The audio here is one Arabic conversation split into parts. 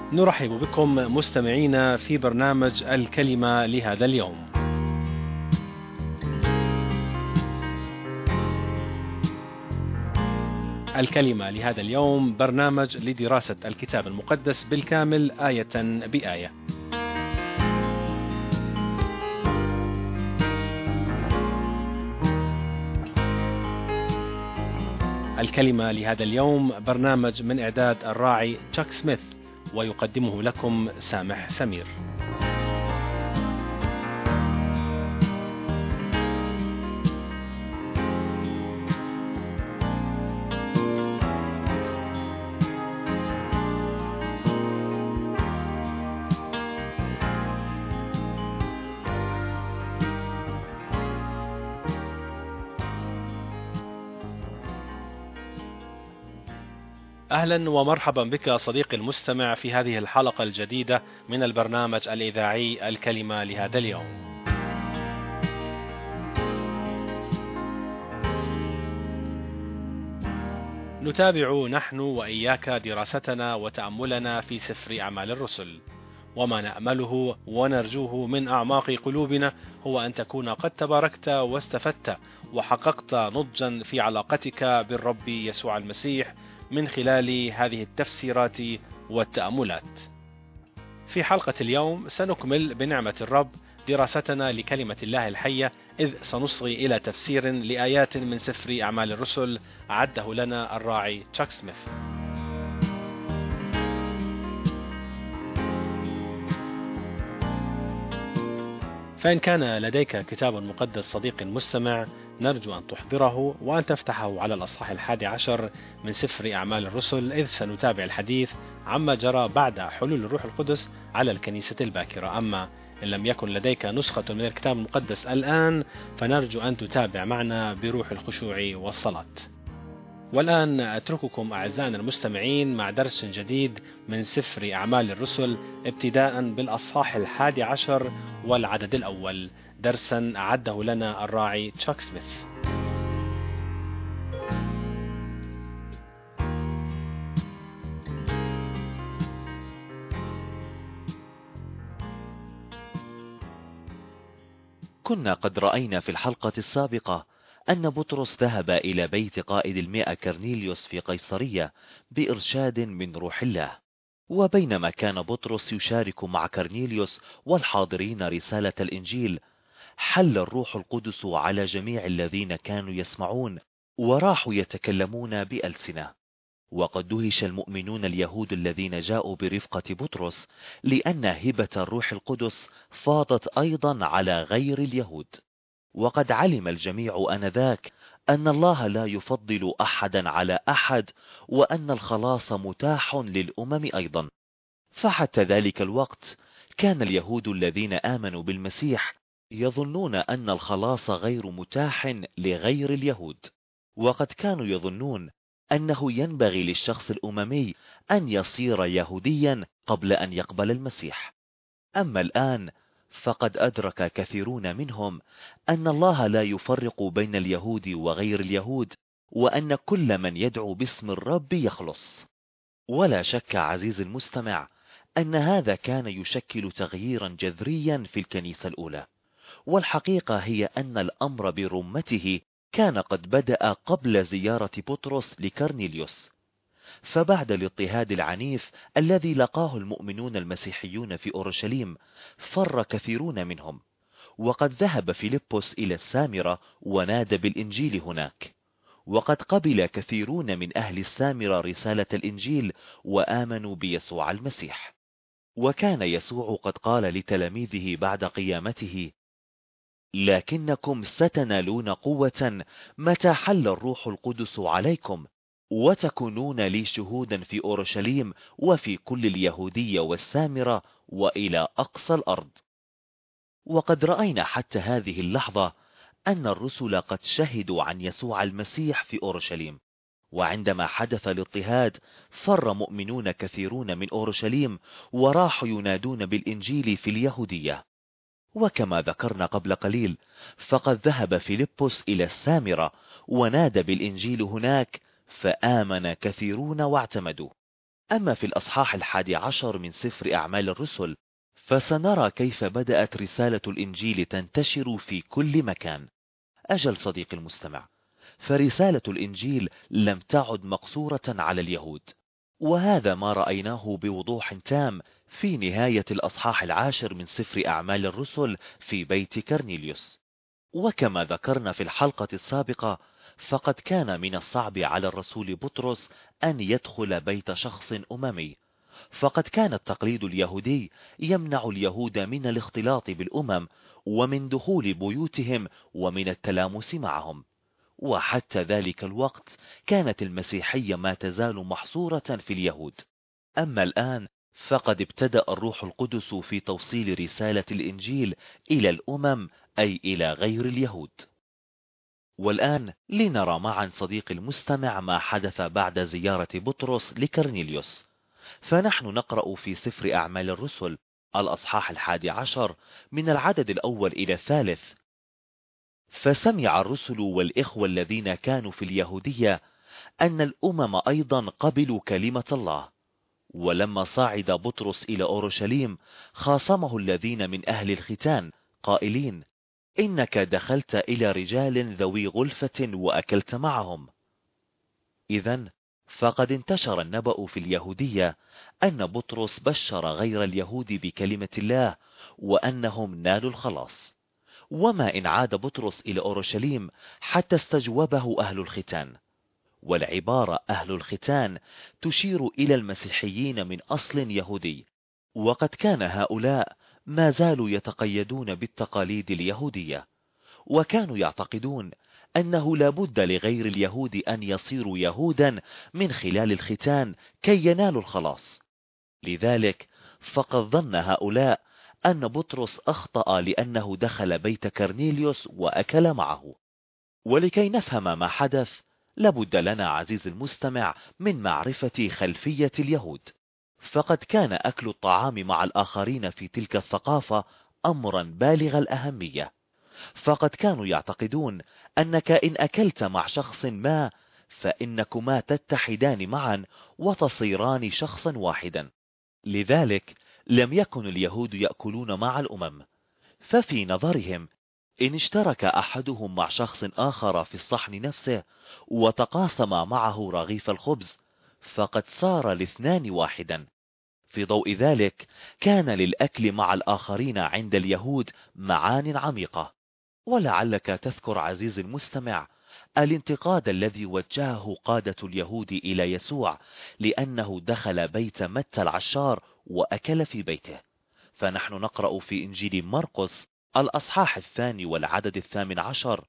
نرحب بكم مستمعينا في برنامج الكلمة لهذا اليوم. الكلمة لهذا اليوم برنامج لدراسة الكتاب المقدس بالكامل آية بآية. الكلمة لهذا اليوم برنامج من إعداد الراعي تشاك سميث، ويقدمه لكم سامح سمير. أهلا ومرحبا بك صديقي المستمع في هذه الحلقة الجديدة من البرنامج الإذاعي الكلمة لهذا اليوم. نتابع نحن وإياك دراستنا وتأملنا في سفر أعمال الرسل، وما نأمله ونرجوه من أعماق قلوبنا هو أن تكون قد تباركت واستفدت وحققت نضجا في علاقتك بالرب يسوع المسيح من خلال هذه التفسيرات والتأملات. في حلقة اليوم سنكمل بنعمة الرب دراستنا لكلمة الله الحية، إذ سنصغي إلى تفسير لآيات من سفر أعمال الرسل عده لنا الراعي تشاك سميث. فإن كان لديك كتاب مقدس صديقي المستمع، نرجو أن تحضره وأن تفتحه على الأصحاح 11 من سفر أعمال الرسل، إذ سنتابع الحديث عما جرى بعد حلول الروح القدس على الكنيسة الباكرة. أما إن لم يكن لديك نسخة من الكتاب المقدس الآن، فنرجو أن تتابع معنا بروح الخشوع والصلاة. والآن أترككم أعزائنا المستمعين مع درس جديد من سفر أعمال الرسل، ابتداء بالأصحاح 11 والعدد الأول، درسا أعده لنا الراعي تشاك سميث. كنا قد رأينا في الحلقة السابقة أن بطرس ذهب إلى بيت قائد 100 كرنيليوس في قيصرية بإرشاد من روح الله. وبينما كان بطرس يشارك مع كرنيليوس والحاضرين رسالة الإنجيل، حل الروح القدس على جميع الذين كانوا يسمعون وراحوا يتكلمون بألسنة. وقد دهش المؤمنون اليهود الذين جاءوا برفقة بطرس، لأن هبة الروح القدس فاضت أيضا على غير اليهود. وقد علم الجميع آنذاك أن الله لا يفضل أحدا على أحد، وأن الخلاص متاح للأمم أيضا. فحتى ذلك الوقت كان اليهود الذين آمنوا بالمسيح يظنون أن الخلاص غير متاح لغير اليهود، وقد كانوا يظنون أنه ينبغي للشخص الأممي أن يصير يهوديا قبل أن يقبل المسيح. أما الآن فقد أدرك كثيرون منهم أن الله لا يفرق بين اليهود وغير اليهود، وأن كل من يدعو باسم الرب يخلص. ولا شك عزيز المستمع أن هذا كان يشكل تغييرا جذريا في الكنيسة الأولى. والحقيقة هي أن الأمر برمته كان قد بدأ قبل زيارة بطرس لكرنيليوس. فبعد الاضطهاد العنيف الذي لقاه المؤمنون المسيحيون في أورشليم، فر كثيرون منهم. وقد ذهب فيلبس إلى السامرة ونادى بالإنجيل هناك. وقد قبل كثيرون من أهل السامرة رسالة الإنجيل وآمنوا بيسوع المسيح. وكان يسوع قد قال لتلاميذه بعد قيامته: لكنكم ستنالون قوة متى حل الروح القدس عليكم، وتكونون لي شهودا في أورشليم وفي كل اليهودية والسامرة وإلى أقصى الأرض. وقد رأينا حتى هذه اللحظة أن الرسل قد شهدوا عن يسوع المسيح في أورشليم. وعندما حدث الاضطهاد فر مؤمنون كثيرون من أورشليم وراحوا ينادون بالإنجيل في اليهودية. وكما ذكرنا قبل قليل، فقد ذهب فيلبس إلى السامرة ونادى بالإنجيل هناك، فآمن كثيرون واعتمدوا. أما في الأصحاح 11 من سفر أعمال الرسل، فسنرى كيف بدأت رسالة الإنجيل تنتشر في كل مكان. أجل صديقي المستمع، فرسالة الإنجيل لم تعد مقصورة على اليهود، وهذا ما رأيناه بوضوح تام في نهاية الأصحاح 10 من سفر أعمال الرسل في بيت كرنيليوس. وكما ذكرنا في الحلقة السابقة، فقد كان من الصعب على الرسول بطرس أن يدخل بيت شخص أممي، فقد كان التقليد اليهودي يمنع اليهود من الاختلاط بالأمم ومن دخول بيوتهم ومن التلامس معهم. وحتى ذلك الوقت كانت المسيحية ما تزال محصورة في اليهود. أما الآن فقد ابتدأ الروح القدس في توصيل رسالة الإنجيل إلى الأمم، أي إلى غير اليهود. والآن لنرى معا صديق المستمع ما حدث بعد زيارة بطرس لكرنيليوس. فنحن نقرأ في سفر أعمال الرسل الأصحاح 11 من العدد الأول إلى 3: فسمع الرسل والإخوة الذين كانوا في اليهودية أن الأمم أيضا قبلوا كلمة الله. ولما صعد بطرس إلى أورشليم خاصمه الذين من أهل الختان قائلين: إنك دخلت إلى رجال ذوي غلفة وأكلت معهم. إذن فقد انتشر النبأ في اليهودية أن بطرس بشر غير اليهود بكلمة الله وأنهم نالوا الخلاص. وما إن عاد بطرس إلى أورشليم حتى استجوبه أهل الختان. والعبارة أهل الختان تشير إلى المسيحيين من أصل يهودي، وقد كان هؤلاء ما زالوا يتقيدون بالتقاليد اليهودية، وكانوا يعتقدون أنه لا بد لغير اليهود أن يصيروا يهودا من خلال الختان كي ينالوا الخلاص. لذلك فقد ظن هؤلاء أن بطرس أخطأ لأنه دخل بيت كرنيليوس وأكل معه. ولكي نفهم ما حدث لابد لنا عزيز المستمع من معرفة خلفية اليهود. فقد كان أكل الطعام مع الآخرين في تلك الثقافة أمرا بالغ الأهمية، فقد كانوا يعتقدون أنك إن أكلت مع شخص ما فإنكما تتحدان معا وتصيران شخصا واحدا. لذلك لم يكن اليهود يأكلون مع الأمم، ففي نظرهم إن اشترك أحدهم مع شخص آخر في الصحن نفسه وتقاسم معه رغيف الخبز فقد صار الاثنان واحدا. في ضوء ذلك كان للأكل مع الآخرين عند اليهود معان عميقة. ولعلك تذكر عزيز المستمع الانتقاد الذي وجهه قادة اليهود إلى يسوع لأنه دخل بيت متى العشار وأكل في بيته. فنحن نقرأ في إنجيل مرقس الأصحاح 2 والعدد 18: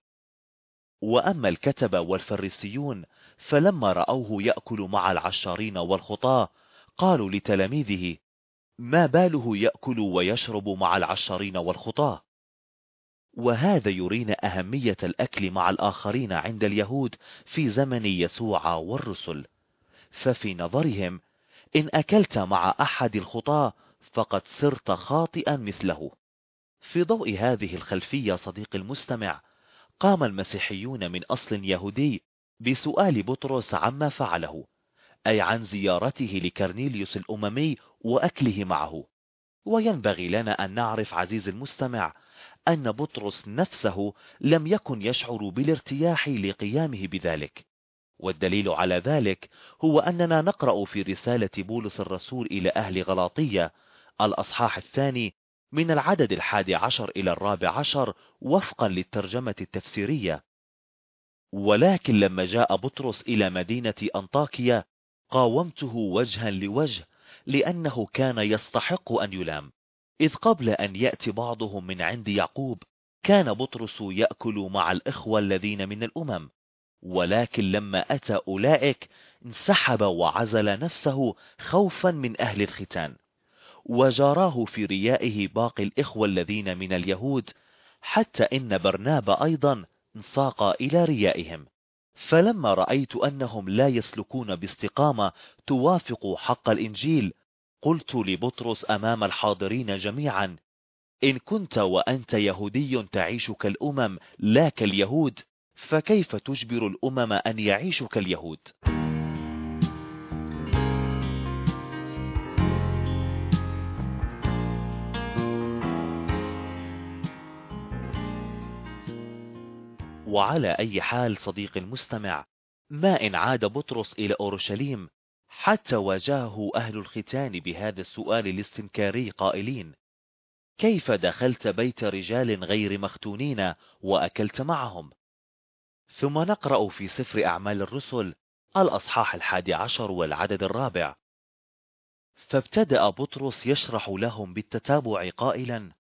وأما الكتبة والفريسيون فلما رأوه يأكل مع العشارين والخطاة قالوا لتلاميذه: ما باله يأكل ويشرب مع العشارين والخطاة؟ وهذا يرينا أهمية الأكل مع الآخرين عند اليهود في زمن يسوع والرسل. ففي نظرهم إن أكلت مع أحد الخطاة فقد صرت خاطئا مثله. في ضوء هذه الخلفية صديق المستمع، قام المسيحيون من أصل يهودي بسؤال بطرس عما فعله، أي عن زيارته لكرنيليوس الأممي وأكله معه. وينبغي لنا أن نعرف عزيز المستمع أن بطرس نفسه لم يكن يشعر بالارتياح لقيامه بذلك. والدليل على ذلك هو أننا نقرأ في رسالة بولس الرسول إلى أهل غلاطية الأصحاح 2 من العدد 11 إلى 14 وفقا للترجمة التفسيرية: ولكن لما جاء بطرس إلى مدينة أنطاكيا قاومته وجها لوجه لأنه كان يستحق أن يلام، إذ قبل أن يأتي بعضهم من عند يعقوب كان بطرس يأكل مع الإخوة الذين من الأمم، ولكن لما أتى أولئك انسحب وعزل نفسه خوفا من أهل الختان، وجاراه في ريائه باقي الإخوة الذين من اليهود، حتى إن برنابا أيضا انساق إلى ريائهم. فلما رأيت أنهم لا يسلكون باستقامة توافق حق الإنجيل قلت لبطرس أمام الحاضرين جميعا: إن كنت وأنت يهودي تعيش كالأمم لا كاليهود، فكيف تجبر الأمم أن يعيشوا كاليهود؟ وعلى أي حال صديق المستمع، ما إن عاد بطرس إلى أورشليم حتى واجهه أهل الختان بهذا السؤال الاستنكاري قائلين: كيف دخلت بيت رجال غير مختونين وأكلت معهم؟ ثم نقرأ في سفر أعمال الرسل الأصحاح 11 والعدد 4: فابتدأ بطرس يشرح لهم بالتتابع قائلا.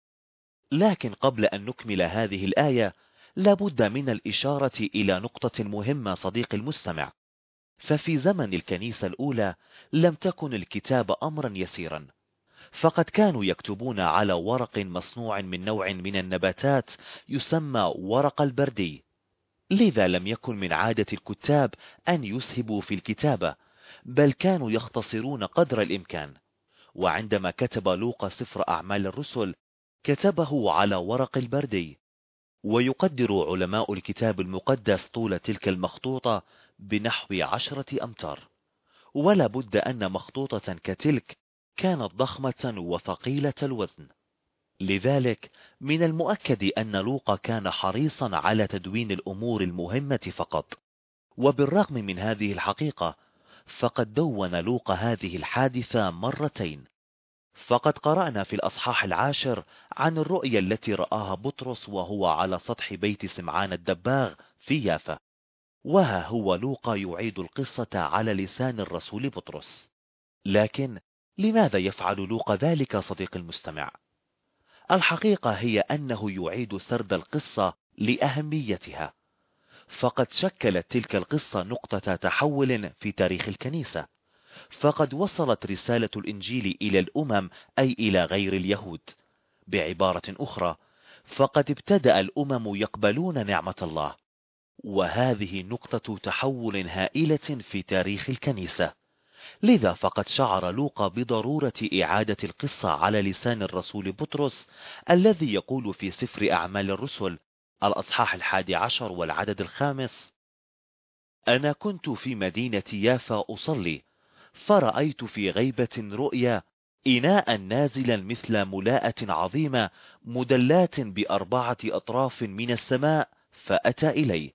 لكن قبل أن نكمل هذه الآية لابد من الإشارة إلى نقطة مهمة صديق المستمع، ففي زمن الكنيسة الأولى لم تكن الكتابة أمرا يسيرا، فقد كانوا يكتبون على ورق مصنوع من نوع من النباتات يسمى ورق البردي، لذا لم يكن من عادة الكتاب أن يسهبوا في الكتابة، بل كانوا يختصرون قدر الإمكان. وعندما كتب لوقا سفر أعمال الرسل كتبه على ورق البردي، ويقدر علماء الكتاب المقدس طول تلك المخطوطة بنحو 10 أمتار، ولا بد أن مخطوطة كتلك كانت ضخمة وثقيلة الوزن. لذلك من المؤكد أن لوقا كان حريصا على تدوين الأمور المهمة فقط. وبالرغم من هذه الحقيقة فقد دون لوقا هذه الحادثة مرتين، فقد قرأنا في الأصحاح 10 عن الرؤيا التي رآها بطرس وهو على سطح بيت سمعان الدباغ في يافا، وها هو لوقا يعيد القصة على لسان الرسول بطرس. لكن لماذا يفعل لوقا ذلك صديق المستمع؟ الحقيقة هي أنه يعيد سرد القصة لأهميتها، فقد شكلت تلك القصة نقطة تحول في تاريخ الكنيسة، فقد وصلت رسالة الإنجيل إلى الأمم أي إلى غير اليهود. بعبارة أخرى، فقد ابتدأ الأمم يقبلون نعمة الله، وهذه نقطة تحول هائلة في تاريخ الكنيسة. لذا فقد شعر لوقا بضرورة إعادة القصة على لسان الرسول بطرس، الذي يقول في سفر أعمال الرسل الأصحاح 11 والعدد 5: أنا كنت في مدينة يافا أصلي، فرأيت في غيبة رؤيا إناء نازلا مثل ملاءة عظيمة مدلاة ب4 أطراف من السماء، فأتى إلي.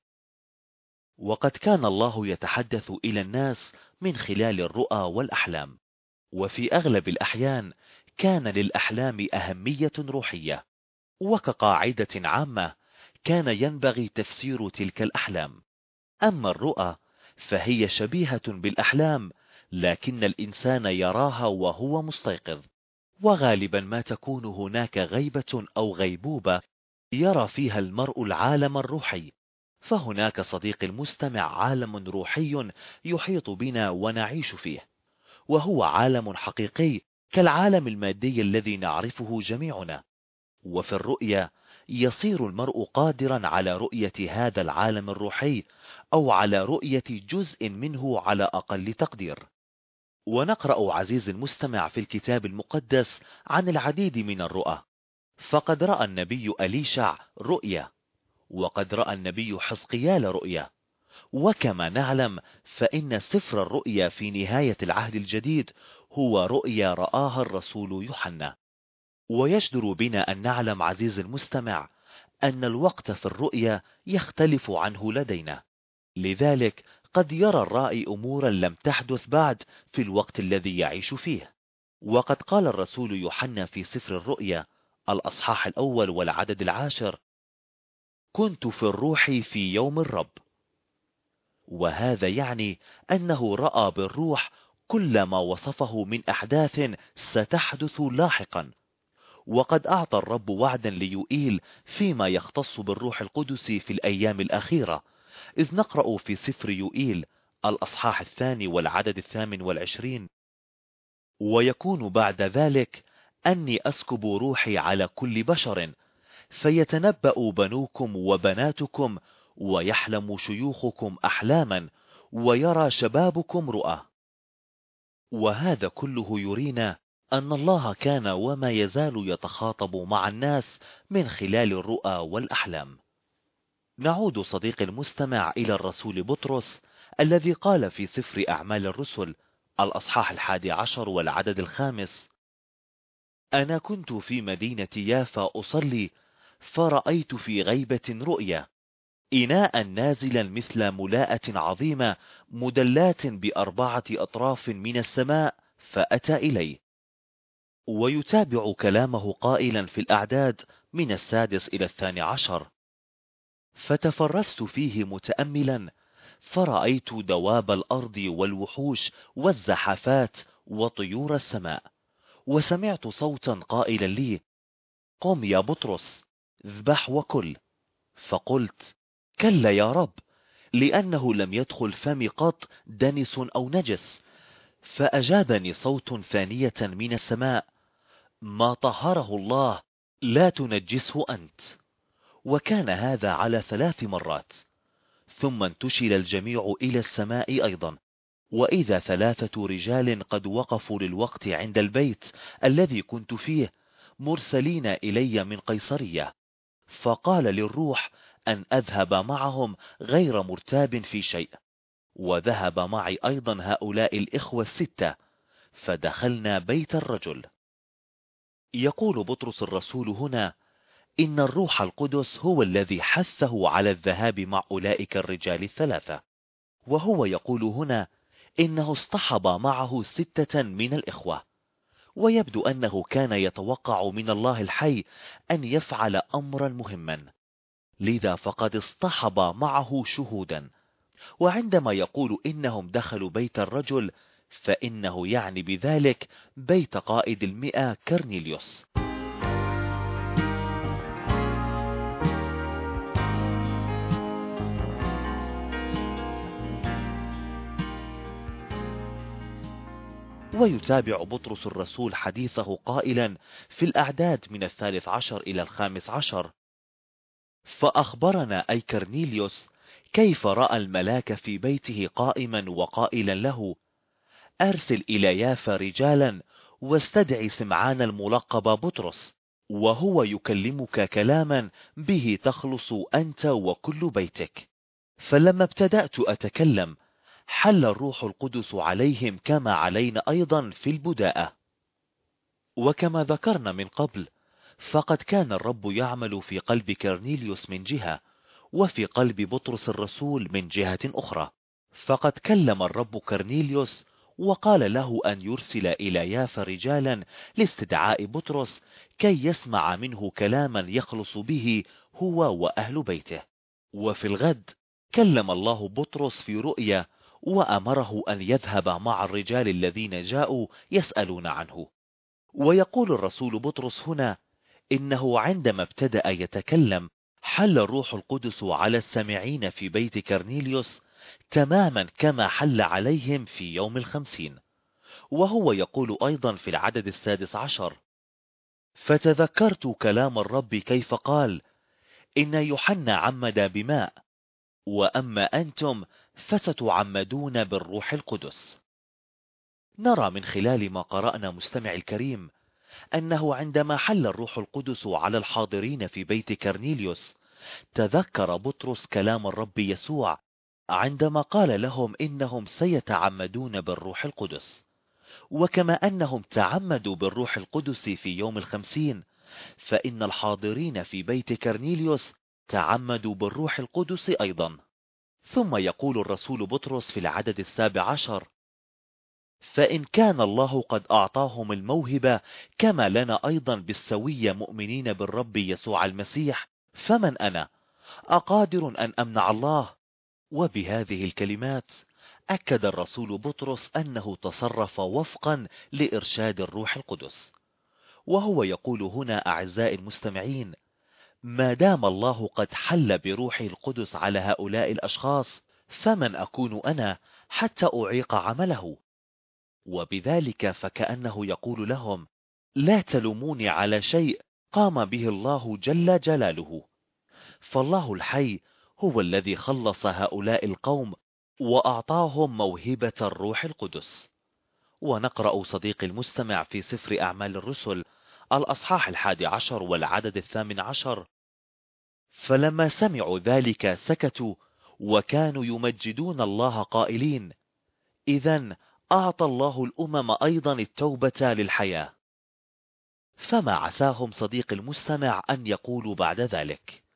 وقد كان الله يتحدث إلى الناس من خلال الرؤى والأحلام، وفي أغلب الأحيان كان للأحلام أهمية روحية، وكقاعدة عامة كان ينبغي تفسير تلك الأحلام. أما الرؤى فهي شبيهة بالأحلام، لكن الإنسان يراها وهو مستيقظ، وغالبا ما تكون هناك غيبة أو غيبوبة يرى فيها المرء العالم الروحي. فهناك صديق المستمع عالم روحي يحيط بنا ونعيش فيه، وهو عالم حقيقي كالعالم المادي الذي نعرفه جميعنا. وفي الرؤيا يصير المرء قادرا على رؤية هذا العالم الروحي، أو على رؤية جزء منه على أقل تقدير. ونقرأ عزيز المستمع في الكتاب المقدس عن العديد من الرؤى، فقد رأى النبي أليشع رؤيا، وقد رأى النبي حزقيال رؤيا. وكما نعلم فإن سفر الرؤيا في نهاية العهد الجديد هو رؤيا رآها الرسول يوحنا. ويجدر بنا أن نعلم عزيز المستمع أن الوقت في الرؤيا يختلف عنه لدينا، لذلك قد يرى الرائي أمورا لم تحدث بعد في الوقت الذي يعيش فيه. وقد قال الرسول يوحنا في سفر الرؤيا الأصحاح 1 والعدد 10: كنت في الروح في يوم الرب. وهذا يعني أنه رأى بالروح كل ما وصفه من أحداث ستحدث لاحقا. وقد أعطى الرب وعدا ليوئيل فيما يختص بالروح القدس في الأيام الأخيرة، إذ نقرأ في سفر يوئيل الأصحاح 2 والعدد 28: ويكون بعد ذلك أني أسكب روحي على كل بشر، فيتنبأ بنوكم وبناتكم، ويحلم شيوخكم أحلاما، ويرى شبابكم رؤى. وهذا كله يرينا أن الله كان وما يزال يتخاطب مع الناس من خلال الرؤى والأحلام. نعود صديق المستمع إلى الرسول بطرس الذي قال في سفر أعمال الرسل الأصحاح 11 والعدد 5: أنا كنت في مدينة يافا أصلي، فرأيت في غيبة رؤيا إناء نازلا مثل ملاءة عظيمة مدلات ب4 أطراف من السماء، فأتى إليه. ويتابع كلامه قائلا في الأعداد من 6 إلى 12: فتفرست فيه متأملا، فرأيت دواب الأرض والوحوش والزحفات وطيور السماء، وسمعت صوتا قائلا لي: قم يا بطرس، اذبح وكل. فقلت: كلا يا رب، لأنه لم يدخل فمي قط دنس أو نجس. فأجابني صوت ثانية من السماء: ما طهره الله لا تنجسه أنت. وكان هذا على 3 مرات. ثم انتشل الجميع إلى السماء أيضا، وإذا 3 رجال قد وقفوا للوقت عند البيت الذي كنت فيه، مرسلين إلي من قيصرية. فقال للروح أن أذهب معهم غير مرتاب في شيء. وذهب معي أيضا هؤلاء الإخوة 6، فدخلنا بيت الرجل. يقول بطرس الرسول هنا إن الروح القدس هو الذي حثه على الذهاب مع أولئك الرجال 3، وهو يقول هنا إنه اصطحب معه 6 من الإخوة. ويبدو أنه كان يتوقع من الله الحي أن يفعل أمرا مهما، لذا فقد اصطحب معه شهودا. وعندما يقول إنهم دخلوا بيت الرجل، فإنه يعني بذلك بيت قائد 100 كرنيليوس. ويتابع بطرس الرسول حديثه قائلا في الأعداد من 13 إلى 15: فأخبرنا أي كرنيليوس كيف رأى الملاك في بيته قائما وقائلا له: أرسل إلى يافا رجالا واستدعي سمعان الملقب بطرس، وهو يكلمك كلاما به تخلص أنت وكل بيتك. فلما ابتدأت أتكلم، حل الروح القدس عليهم كما علينا أيضا في البداءة. وكما ذكرنا من قبل، فقد كان الرب يعمل في قلب كرنيليوس من جهة، وفي قلب بطرس الرسول من جهة أخرى. فقد كلم الرب كرنيليوس وقال له أن يرسل إلى يافا رجالا لاستدعاء بطرس كي يسمع منه كلاما يخلص به هو وأهل بيته. وفي الغد كلم الله بطرس في رؤيا وأمره أن يذهب مع الرجال الذين جاءوا يسألون عنه. ويقول الرسول بطرس هنا إنه عندما ابتدأ يتكلم حل الروح القدس على السامعين في بيت كرنيليوس تماما كما حل عليهم في يوم 50. وهو يقول أيضا في العدد 16: فتذكرت كلام الرب كيف قال: إن يوحنا عمد بماء، وأما أنتم فستعمدون بالروح القدس. نرى من خلال ما قرأنا مستمع الكريم أنه عندما حل الروح القدس على الحاضرين في بيت كرنيليوس، تذكر بطرس كلام الرب يسوع عندما قال لهم إنهم سيتعمدون بالروح القدس. وكما أنهم تعمدوا بالروح القدس في يوم 50، فإن الحاضرين في بيت كرنيليوس تعمدوا بالروح القدس أيضا. ثم يقول الرسول بطرس في العدد 17: فإن كان الله قد أعطاهم الموهبة كما لنا أيضا بالسوية مؤمنين بالرب يسوع المسيح، فمن أنا أقادر أن أمنع الله؟ وبهذه الكلمات أكد الرسول بطرس أنه تصرف وفقا لإرشاد الروح القدس. وهو يقول هنا أعزائي المستمعين: ما دام الله قد حل بروحه القدس على هؤلاء الأشخاص، فمن أكون أنا حتى أعيق عمله؟ وبذلك فكأنه يقول لهم: لا تلوموني على شيء قام به الله جل جلاله. فالله الحي هو الذي خلص هؤلاء القوم وأعطاهم موهبة الروح القدس. ونقرأ صديقي المستمع في سفر أعمال الرسل الأصحاح 11 والعدد 18: فلما سمعوا ذلك سكتوا وكانوا يمجدون الله قائلين: إذن أعطى الله الأمم أيضا التوبة للحياة. فما عساهم صديق المستمع أن يقولوا بعد ذلك؟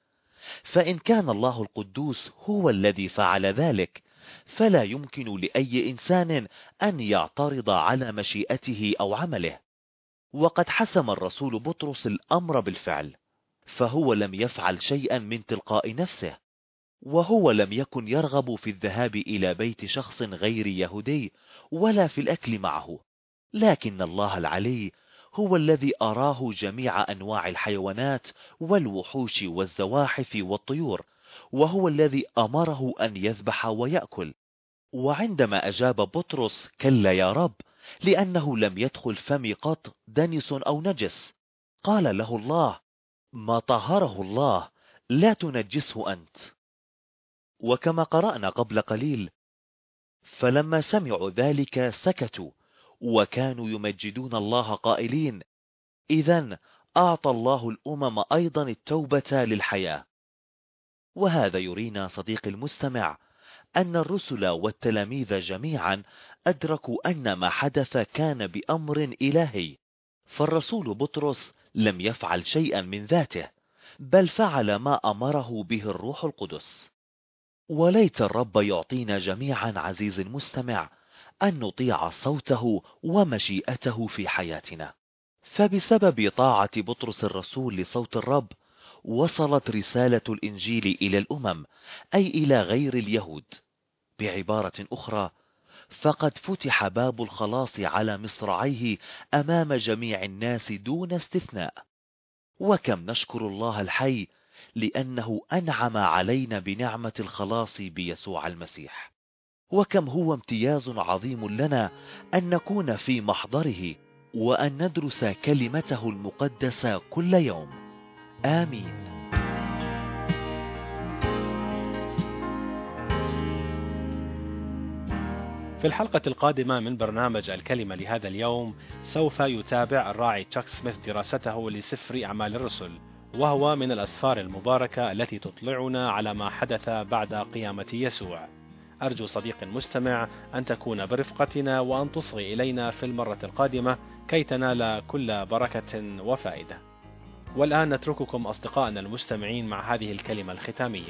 فإن كان الله القدوس هو الذي فعل ذلك، فلا يمكن لأي إنسان أن يعترض على مشيئته أو عمله. وقد حسم الرسول بطرس الأمر بالفعل، فهو لم يفعل شيئا من تلقاء نفسه، وهو لم يكن يرغب في الذهاب إلى بيت شخص غير يهودي ولا في الأكل معه، لكن الله العلي هو الذي أراه جميع أنواع الحيوانات والوحوش والزواحف والطيور، وهو الذي أمره أن يذبح ويأكل. وعندما أجاب بطرس: كلا يا رب، لأنه لم يدخل فمي قط دنس أو نجس، قال له الله: ما طهره الله لا تنجسه أنت. وكما قرأنا قبل قليل: فلما سمعوا ذلك سكتوا، وكانوا يمجدون الله قائلين: إذن أعطى الله الأمم أيضا التوبة للحياة. وهذا يرينا صديقي المستمع أن الرسل والتلاميذ جميعا أدركوا أن ما حدث كان بأمر إلهي، فالرسول بطرس لم يفعل شيئا من ذاته، بل فعل ما أمره به الروح القدس. وليت الرب يعطينا جميعا عزيزي المستمع أن نطيع صوته ومشيئته في حياتنا، فبسبب طاعة بطرس الرسول لصوت الرب وصلت رسالة الإنجيل إلى الأمم، أي إلى غير اليهود. بعبارة أخرى، فقد فتح باب الخلاص على مصراعيه أمام جميع الناس دون استثناء. وكم نشكر الله الحي لأنه أنعم علينا بنعمة الخلاص بيسوع المسيح، وكم هو امتياز عظيم لنا أن نكون في محضره وأن ندرس كلمته المقدسة كل يوم. آمين. في الحلقة القادمة من برنامج الكلمة لهذا اليوم سوف يتابع الراعي تشاك سميث دراسته لسفر أعمال الرسل، وهو من الأسفار المباركة التي تطلعنا على ما حدث بعد قيامة يسوع. أرجو صديقي المستمع أن تكون برفقتنا وأن تصغي إلينا في المرة القادمة كي تنال كل بركة وفائدة. والآن نترككم أصدقائنا المستمعين مع هذه الكلمة الختامية.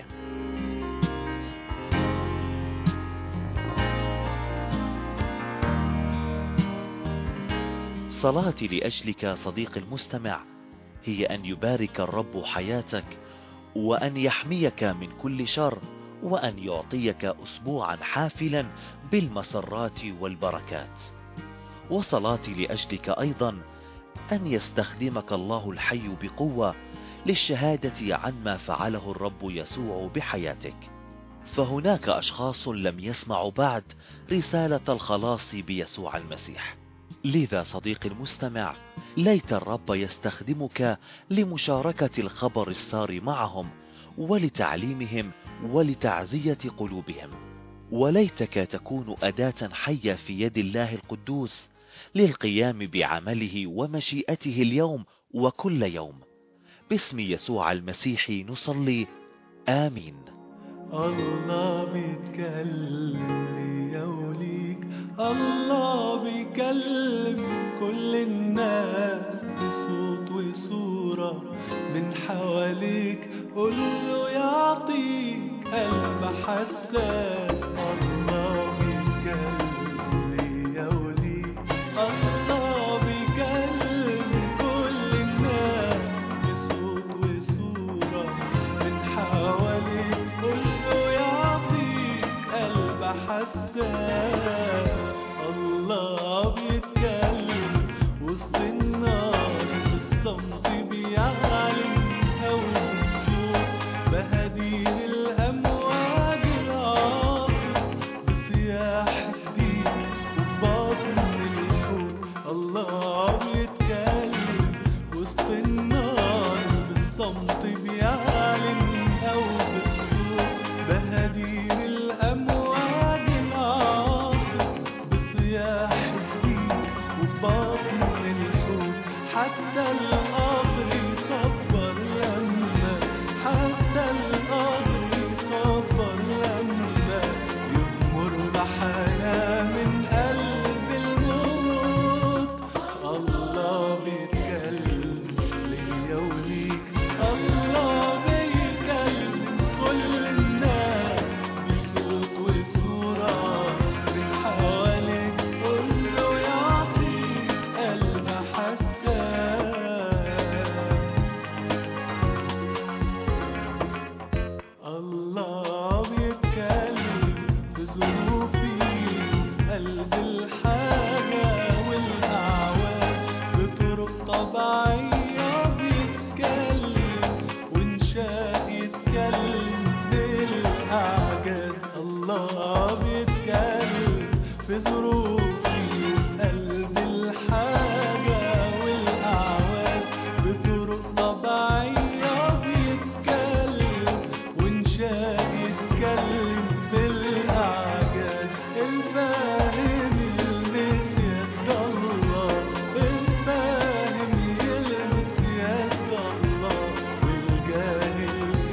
صلاتي لأجلك صديقي المستمع هي أن يبارك الرب حياتك، وأن يحميك من كل شر، وأن يعطيك أسبوعا حافلا بالمسرات والبركات. وصلاتي لأجلك أيضا أن يستخدمك الله الحي بقوة للشهادة عن ما فعله الرب يسوع بحياتك، فهناك أشخاص لم يسمعوا بعد رسالة الخلاص بيسوع المسيح. لذا صديقي المستمع، ليت الرب يستخدمك لمشاركة الخبر السار معهم ولتعليمهم ولتعزية قلوبهم، وليتك تكون أداة حية في يد الله القدوس للقيام بعمله ومشيئته اليوم وكل يوم. باسم يسوع المسيح نصلي، آمين. الله بيتكلم ليا وليك، الله بيكلم كل الناس بصوت وصورة من حواليك، قوله يعطيك قلب حساس. الله بيتكلم ليا وليك، الله بيكلم كل الناس بصوت وصورة من حواليك، قوله يعطيك قلب حساس. الله بيتكلم وسط النار بالصمت بيعلن أو بالصوت، بهدير الأمواج العاصف بصياح الدين وببطن الحوت. الله بيتكلم وسط النار بالصمت بيعلن أو بالصوت، بهدير الأمواج العاصف بصياح الدين وببطن الحوت. حتى القصر يخبر لما، حتى القصر يخبر لما يغمر بحياة من قلب الموت. الله بيتكلم ليا وليك، الله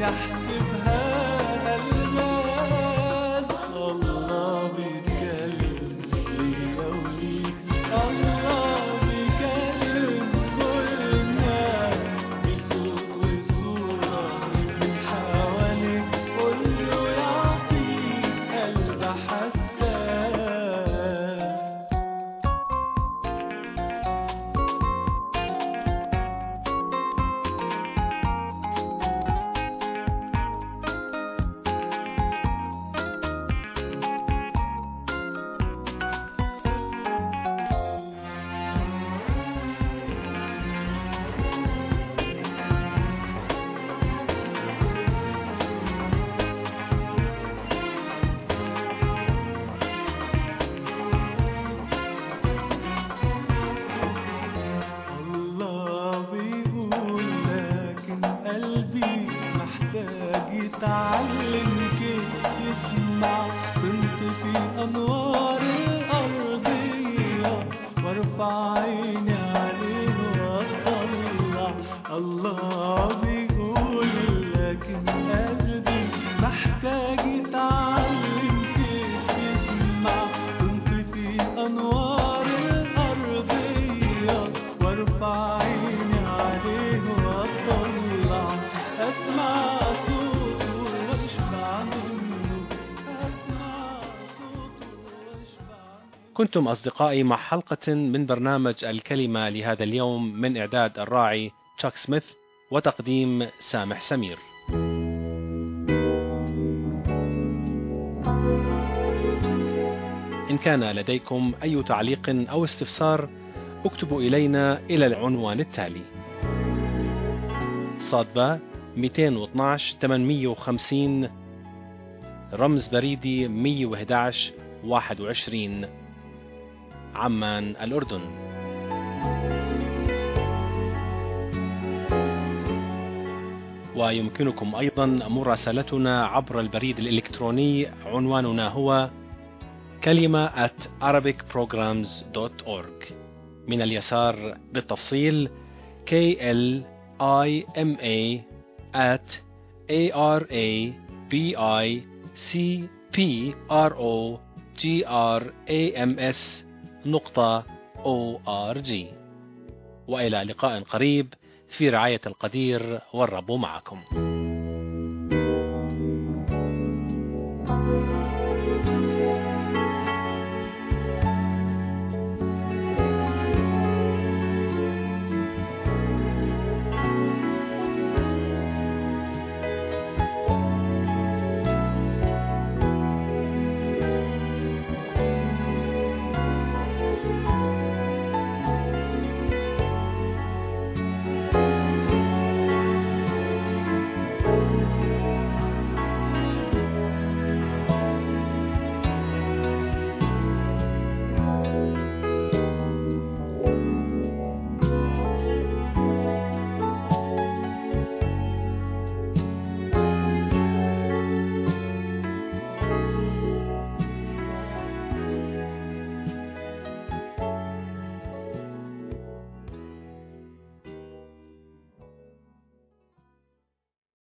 يحسبها ألماس. الله بيتكلم ليا وليك، الله بيكلم كل الناس بصوت وصورة من حواليك، كله يعطيك قلب حساس. الله بيقول لكن قلبي محتاج يتعلم كيف يسمع، تنطفي أنوار الأرضية وارفع عيني عليه وأطلع. الله بيقول لكن قلبي محتاج يتعلم كيف يسمع، تنطفي أنوار الأرضية وارفع عيني عليه وأطلع، أسمع صوته واشبع منه، أسمع صوته واشبع منه. كنتم أصدقائي مع حلقة من برنامج الكلمة لهذا اليوم، من إعداد الراعي تشاك سميث وتقديم سامح سمير. إن كان لديكم أي تعليق أو استفسار اكتبوا إلينا إلى العنوان التالي: صادبة 212 850 رمز بريدي 111 21 عمان الأردن. ويمكنكم أيضا مراسلتنا عبر البريد الإلكتروني، عنواننا هو kalima@arabicprograms.org. من اليسار بالتفصيل kalima@arabicprograms.org. وإلى لقاء قريب في رعاية القدير، والرب معكم.